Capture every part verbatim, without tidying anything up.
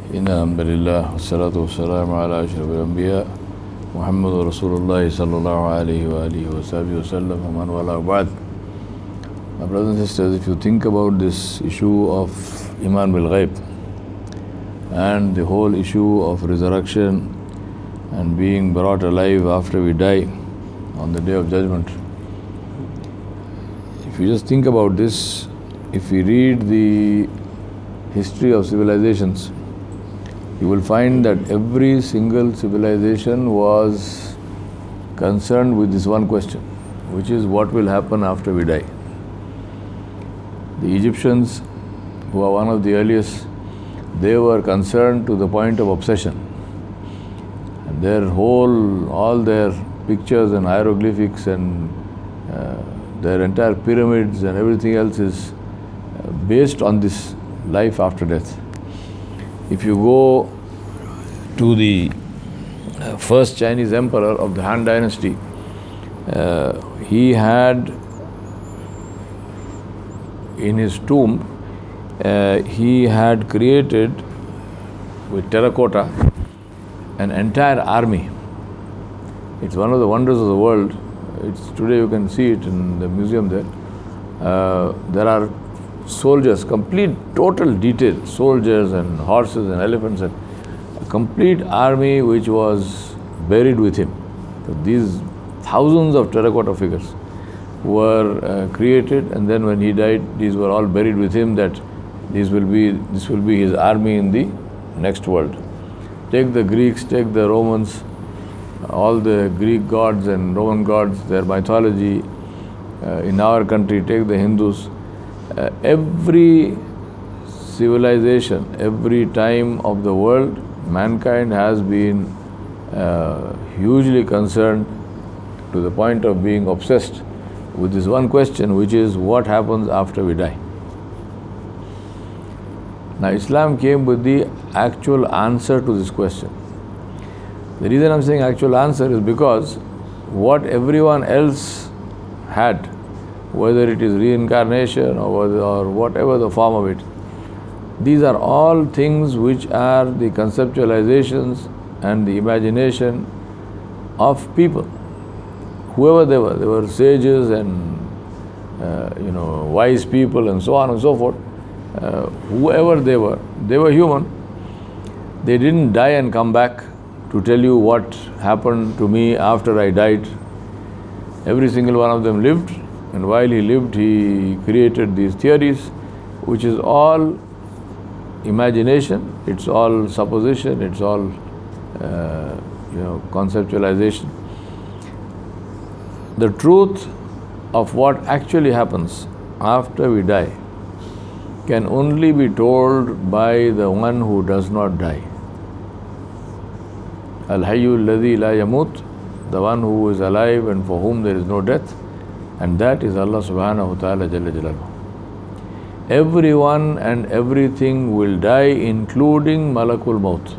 إن الحمد لله والصلاة والسلام على أشرف الأنبياء محمد رسول الله صلى الله عليه وآله وصحبه وسلم ومن والاه بعد. My brothers and sisters, if you think about this issue of Iman bil Ghaib and the whole issue of resurrection and being brought alive after we die on the Day of Judgment, if you just think about this, if we read the history of civilizations, you will find that every single civilization was concerned with this one question, which is what will happen after we die. The Egyptians, who are one of the earliest, they were concerned to the point of obsession. And their whole, all their pictures and hieroglyphics and uh, their entire pyramids and everything else is uh, based on this life after death. If you go to the first Chinese emperor of the Han Dynasty, uh, he had in his tomb, uh, he had created with terracotta an entire army. It's one of the wonders of the world. It's today you can see it in the museum there. Uh, there are soldiers, complete total detail, soldiers and horses and elephants, and a complete army which was buried with him. So these thousands of terracotta figures were uh, created, and then when he died, these were all buried with him, that this will be this will be his army in the next world. Take the Greeks, take the Romans, all the Greek gods and Roman gods, their mythology. Uh, in our country, take the Hindus. Uh, every civilization, every time of the world, mankind has been uh, hugely concerned to the point of being obsessed with this one question, which is what happens after we die. Now, Islam came with the actual answer to this question. The reason I'm saying actual answer is because what everyone else had, whether it is reincarnation or, whether, or whatever the form of it, these are all things which are the conceptualizations and the imagination of people, whoever they were. They were sages and uh, you know wise people and so on and so forth. Uh, whoever they were, they were human. They didn't die and come back to tell you what happened to me after I died. Every single one of them lived, and while he lived, he created these theories, which is all imagination, it's all supposition, it's all uh, you know conceptualization. The truth of what actually happens after we die can only be told by the one who does not die. Al-Hayyu alladhi la yamut, the one who is alive and for whom there is no death, and that is Allah subhanahu wa ta'ala jalla jalaluhu. Everyone and everything will die, including Malakul Maut.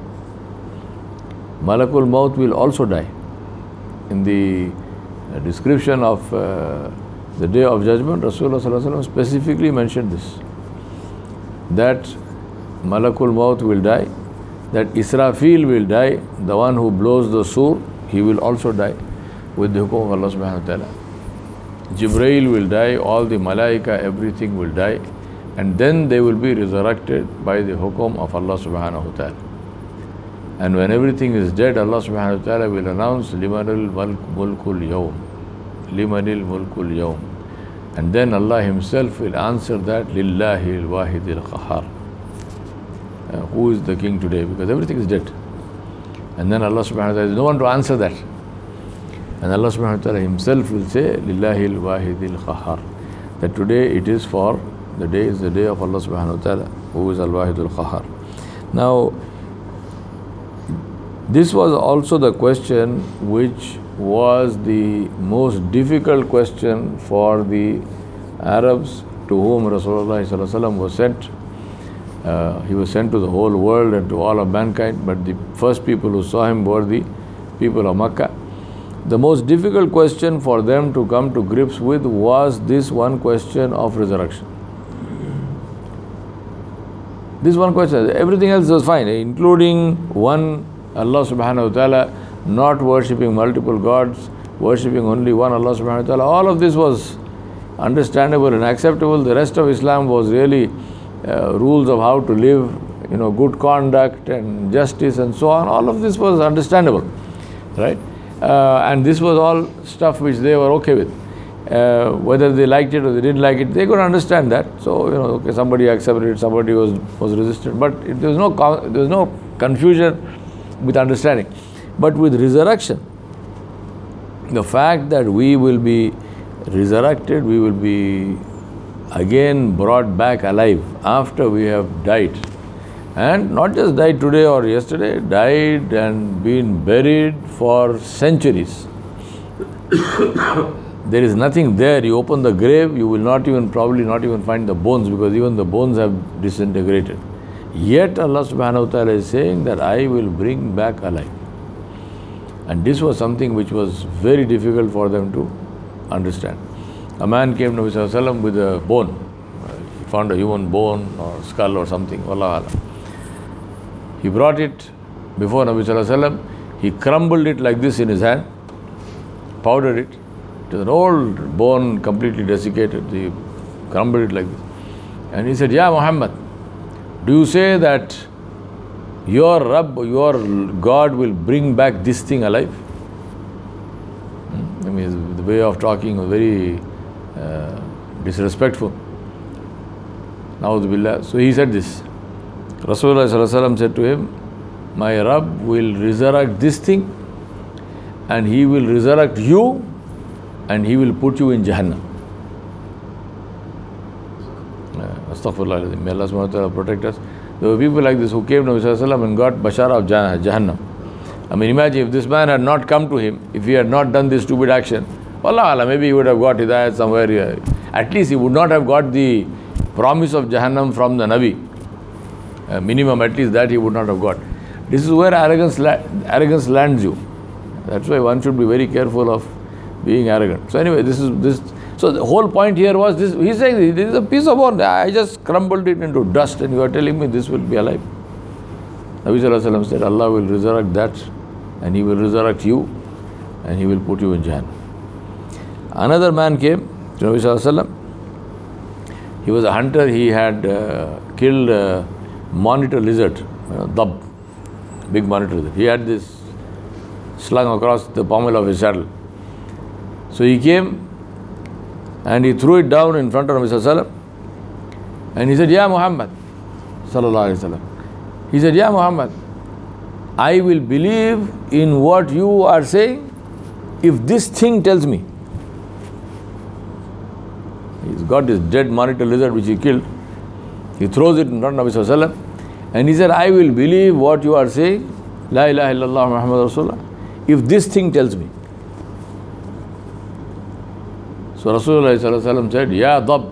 Malakul Maut will also die. In the description of uh, the Day of Judgment, Rasulullah sallallahu alaihi wasallam specifically mentioned this, that Malakul Maut will die, that Israfil will die, the one who blows the sur, he will also die with the hukum of Allah subhanahu wa ta'ala. Jibreel will die, all the malaika, everything will die, and then they will be resurrected by the hukum of Allah subhanahu wa ta'ala. And when everything is dead, Allah subhanahu wa ta'ala will announce Limanil mulkul yawm, Limanil mulkul yawm, and then Allah himself will answer that Lillahi al-wahidil qahhar. Uh, who is the king today? Because everything is dead. And then Allah subhanahu wa ta'ala, there is no one to answer that. And Allah subhanahu wa ta'ala himself will say, Lillahi al-wahidil qahhar. That today it is for, the day is the day of Allah subhanahu wa ta'ala, who is al-wahidul qahhar. Now, this was also the question which was the most difficult question for the Arabs to whom Rasulullah sallallahu alaihi wasallam was sent. Uh, he was sent to the whole world and to all of mankind, but the first people who saw him were the people of Makkah. The most difficult question for them to come to grips with was this one question of resurrection. This one question. Everything else was fine, including one, Allah subhanahu wa ta'ala, not worshipping multiple gods, worshipping only one Allah subhanahu wa ta'ala. All of this was understandable and acceptable. The rest of Islam was really uh, rules of how to live, you know, good conduct and justice and so on. All of this was understandable, right? Uh, and this was all stuff which they were okay with. Uh, whether they liked it or they didn't like it, they could understand that. So, you know, okay, somebody accepted it, somebody was, was resistant. But it, there was no there was no confusion with understanding. But with resurrection, the fact that we will be resurrected, we will be again brought back alive after we have died. And not just died today or yesterday, died and been buried for centuries. There is nothing there. You open the grave, you will not even, probably not even find the bones, because even the bones have disintegrated. Yet Allah subhanahu wa ta'ala is saying that I will bring back alive. And this was something which was very difficult for them to understand. A man came to Nabi sallallahu alaihi wasallam with a bone. He found a human bone or skull or something. Wallahu alam. He brought it before Nabi sallallahu alaihi wasallam. He crumbled it like this in his hand, powdered it. It was an old bone, completely desiccated. He crumbled it like this. And he said, Ya Muhammad, do you say that your Rabb, your God will bring back this thing alive? I mean, the way of talking was very uh, disrespectful. Na'udhu billah. So he said this. Rasulullah sallallahu alaihi wasallam said to him, my Rabb will resurrect this thing, and he will resurrect you, and he will put you in Jahannam. Uh, Astaghfirullah. May Allah subhanahu wa ta'ala protect us. There were people like this who came to Nabi sallallahu alaihi wasallam and got bashara of Jahannam. I mean, imagine if this man had not come to him, if he had not done this stupid action, Allah Allah, maybe he would have got hidayat somewhere here. At least he would not have got the promise of Jahannam from the Nabi. Uh, minimum, at least that he would not have got. This is where arrogance, la- arrogance lands you. That's why one should be very careful of being arrogant. So anyway, this is this. So the whole point here was this. He's saying this is a piece of bone. I just crumbled it into dust, and you are telling me this will be alive. Nabi sallallahu alaihi wasallam said, Allah will resurrect that, and He will resurrect you, and He will put you in Jahannam. Another man came to Nabi sallallahu alaihi wasallam. He was a hunter. He had uh, killed a monitor lizard, you know, dab, big monitor lizard. He had this slung across the pommel of his saddle. So he came and he threw it down in front of Nabi sallallahu alaihi wasallam, and he said, Ya Muhammad sallallahu alaihi wasallam. He said, Ya Muhammad, I will believe in what you are saying if this thing tells me. He's got this dead monitor lizard which he killed. He throws it in front of Nabi sallallahu alaihi wasallam, and he said, I will believe what you are saying, La ilaha illallah Muhammad Rasulullah, if this thing tells me. So Rasulullah sallallahu alaihi wasallam said, Ya Dab.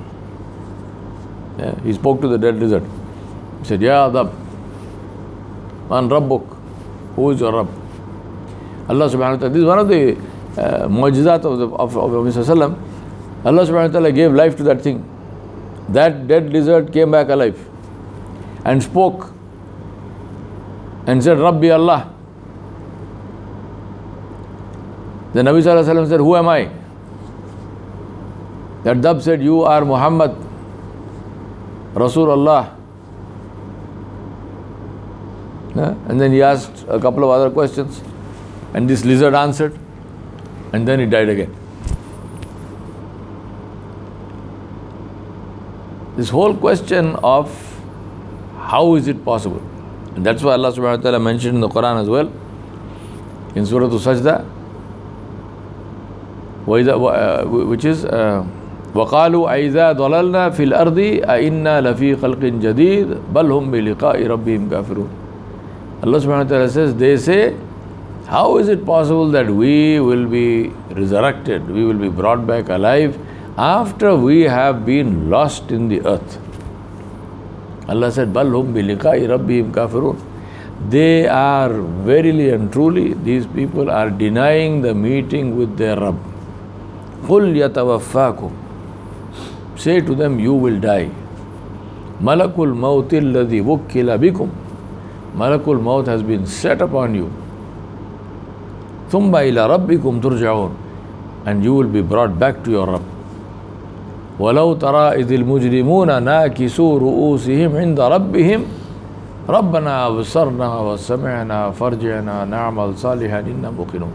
Yeah, he spoke to the dead lizard. He said, Ya Dab, Man Rabbuk, who is your Rabb? Allah subhanahu wa ta'ala, this is one of the uh, mu'jizat of the of, of Nabi sallallahu alaihi wasallam. Allah subhanahu wa ta'ala gave life to that thing. That dead lizard came back alive and spoke and said, Rabbi Allah. The Nabi sallallahu alaihi wasallam said, who am I? That dab said, you are Muhammad, Rasulullah. Yeah? And then he asked a couple of other questions, and this lizard answered, and then he died again. This whole question of how is it possible? And that's why Allah subhanahu wa ta'ala mentioned in the Quran as well, in Surah Al-Sajda, which is uh, وَقَالُوا أَإِذَا ضَلَلْنَا فِي الْأَرْضِ أَإِنَّا لَفِي خَلْقٍ جَدِيدٍ بَلْ هُمْ بِلِقَاءِ رَبِّهِمْ كَافِرُونَ. Allah subhanahu wa ta'ala says, they say, how is it possible that we will be resurrected, we will be brought back alive after we have been lost in the earth? Allah said, بَلْ هُمْ بِلِقَاءِ رَبِّهِمْ كَافِرُونَ. They are verily and truly, these people are denying the meeting with their Rabb. قُلْ يَتَوَفَّاكُمْ. Say to them, you will die. Malakul Mautil ladhi wukkila bikum. Malakul Maut has been set upon you. Thumma ila rabbikum turja'un. And you will be brought back to your Rabb. وَلَوْ تَرَى إِذِ الْمُجْرِمُونَ نَاكِسُوا رُؤُوسِهِمْ عِنْدَ رَبِّهِمْ رَبَّنَا أَبْصَرْنَا وَسَمِعْنَا فَارْجِعْنَا نَعْمَلْ صَالِحًا إِنَّا مُوقِنُونَ.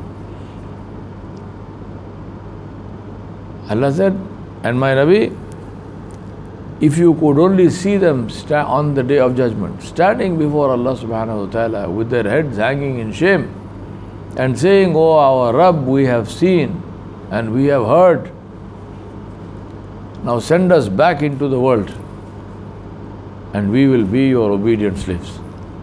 Allah said, and my Nabi, if you could only see them sta- on the day of judgment, standing before Allah subhanahu wa ta'ala with their heads hanging in shame and saying, "Oh our Rabb, we have seen and we have heard. Now send us back into the world and we will be your obedient slaves."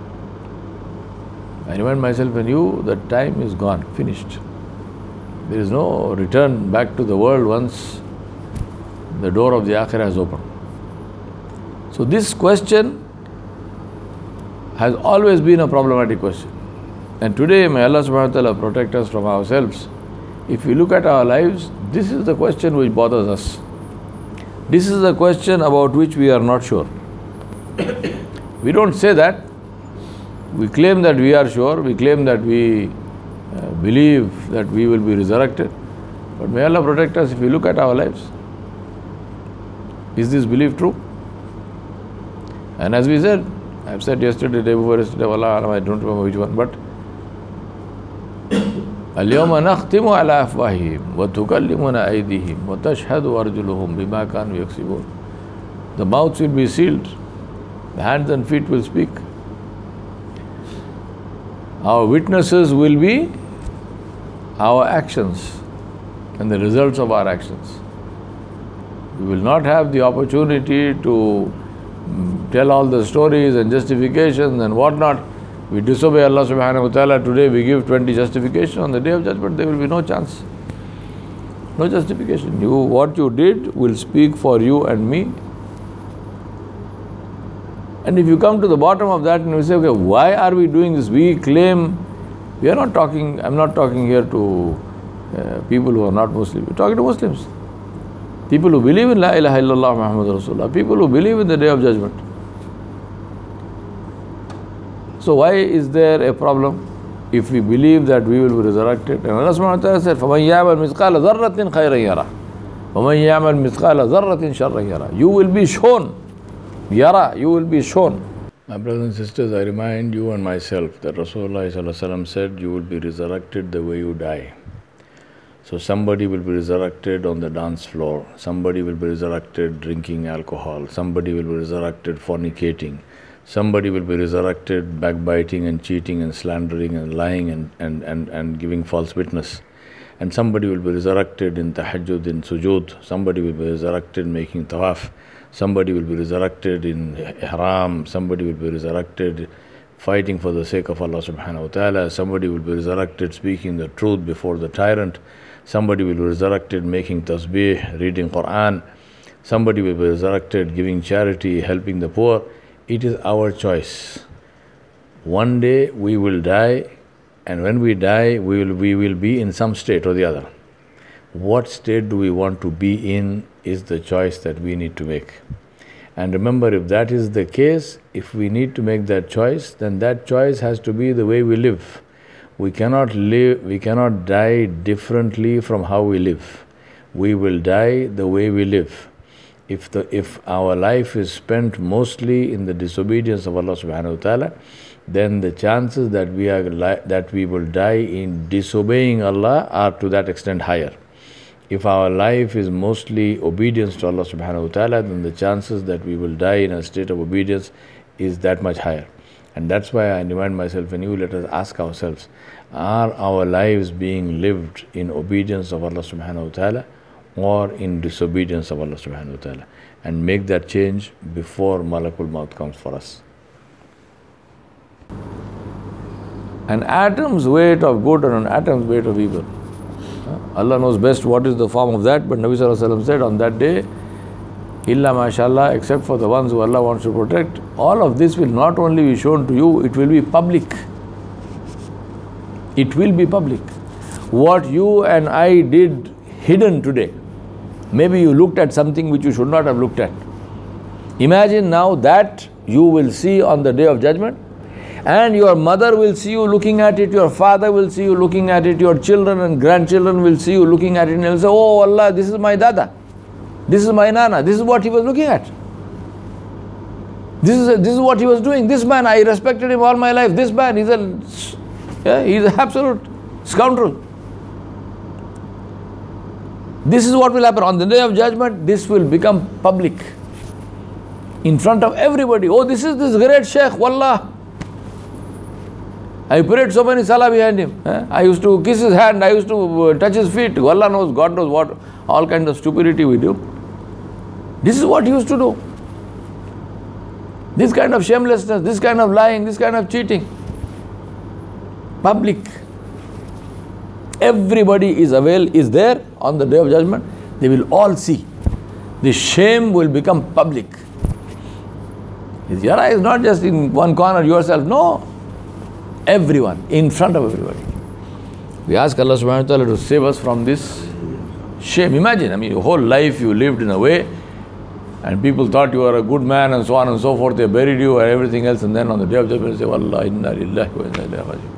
I remind myself and you that time is gone, finished. There is no return back to the world once the door of the Akhirah is opened. So this question has always been a problematic question. And today, may Allah subhanahu wa ta'ala protect us from ourselves. If we look at our lives, this is the question which bothers us. This is the question about which we are not sure. We don't say that. We claim that we are sure. We claim that we uh, believe that we will be resurrected. But may Allah protect us if we look at our lives. Is this belief true? And as we said, I've said yesterday, day before yesterday, Allah, I don't remember which one, but اليوم نختم على أفواههم وتكلمنا أيديهم وتشهد أرجلهم بما كانوا يكسبون. The mouths will be sealed, the hands and feet will speak. Our witnesses will be our actions and the results of our actions. We will not have the opportunity to tell all the stories and justifications and whatnot. We disobey Allah subhanahu wa ta'ala today, we give twenty justifications. On the day of judgment, there will be no chance. No justification. You, what you did will speak for you and me. And if you come to the bottom of that and you say, okay, why are we doing this? We claim, we are not talking, I'm not talking here to uh, people who are not Muslims. We're talking to Muslims. People who believe in La ilaha illallah Muhammad Rasulullah. People who believe in the day of judgment. So why is there a problem if we believe that we will be resurrected? And Allah subhanahu wa ta'ala said, فَمَنْ يَعْمَلْ مِثْقَالَ ذَرَّةٍ خَيْرًا يَرَى وَمَنْ يَعْمَلْ مِثْقَالَ ذَرَّةٍ شَرًّا يَرَى. You will be shown. Yara, you will be shown. My brothers and sisters, I remind you and myself that Rasulullah sallallahu alaihi wasallam said, you will be resurrected the way you die. So somebody will be resurrected on the dance floor. Somebody will be resurrected drinking alcohol. Somebody will be resurrected fornicating. Somebody will be resurrected backbiting and cheating and slandering and lying and, and, and, and giving false witness. And somebody will be resurrected in tahajjud, in sujood. Somebody will be resurrected making tawaf. Somebody will be resurrected in ihram. Somebody will be resurrected fighting for the sake of Allah subhanahu wa ta'ala. Somebody will be resurrected speaking the truth before the tyrant. Somebody will be resurrected making tasbih, reading Quran. Somebody will be resurrected giving charity, helping the poor. It is our choice. One day we will die, and when we die, we will, we will be in some state or the other. What state do we want to be in is the choice that we need to make. And remember, if that is the case, if we need to make that choice, then that choice has to be the way we live. We cannot live, we cannot die differently from how we live. We will die the way we live. If the if our life is spent mostly in the disobedience of Allah subhanahu wa ta'ala, then the chances that we are li- that we will die in disobeying Allah are to that extent higher. If our life is mostly obedience to Allah subhanahu wa ta'ala, then the chances that we will die in a state of obedience is that much higher. And that's why I remind myself and you, let us ask ourselves, are our lives being lived in obedience of Allah subhanahu wa ta'ala or in disobedience of Allah subhanahu wa ta'ala? And make that change before Malakul Maut comes for us. An atom's weight of good and an atom's weight of evil. Allah knows best what is the form of that, but Nabi sallallahu alaihi wasallam said on that day, illa mashallah, except for the ones who Allah wants to protect, all of this will not only be shown to you, it will be public. It will be public. What you and I did hidden today, maybe you looked at something which you should not have looked at. Imagine now that you will see on the Day of Judgment, and your mother will see you looking at it, your father will see you looking at it, your children and grandchildren will see you looking at it, and they'll say, oh Allah, this is my dada, this is my nana, this is what he was looking at. This is, a, this is what he was doing. This man, I respected him all my life. This man, he's a, yeah, he's an absolute scoundrel. This is what will happen. On the Day of Judgment, this will become public. In front of everybody. Oh, this is this great Sheikh, wallah. I prayed so many salah behind him. Eh? I used to kiss his hand, I used to uh, touch his feet. Allah knows, God knows what, all kinds of stupidity we do. This is what he used to do. This kind of shamelessness, this kind of lying, this kind of cheating. Public. Everybody is avail is there on the Day of Judgment. They will all see. The shame will become public. His yara is not just in one corner yourself. No. Everyone, in front of everybody. We ask Allah subhanahu wa ta'ala to save us from this shame. Imagine, I mean, your whole life you lived in a way, and people thought you were a good man and so on and so forth. They buried you and everything else, and then on the Day of Judgment they say, Wallah, inna lillahi wa inna ilayhi raji'un.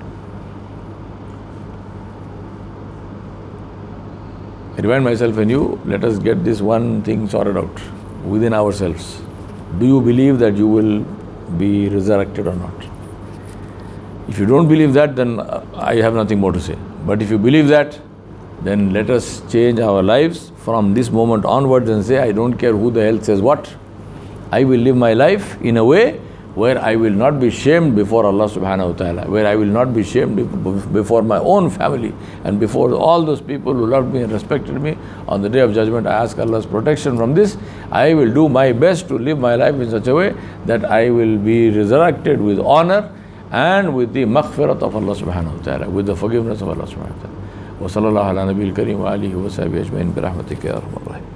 I remind myself and you, let us get this one thing sorted out within ourselves. Do you believe that you will be resurrected or not? If you don't believe that, then I have nothing more to say. But if you believe that, then let us change our lives from this moment onwards and say, I don't care who the hell says what. I will live my life in a way where I will not be shamed before Allah subhanahu wa ta'ala, where I will not be shamed before my own family and before all those people who loved me and respected me. On the Day of Judgment, I ask Allah's protection from this. I will do my best to live my life in such a way that I will be resurrected with honor and with the maghfirat of Allah subhanahu wa ta'ala, with the forgiveness of Allah subhanahu wa ta'ala. Wa sallallahu ala nabiyil kareem wa alihi wa sahbihi ajma'in bi rahmatika ya arhamar rahimin.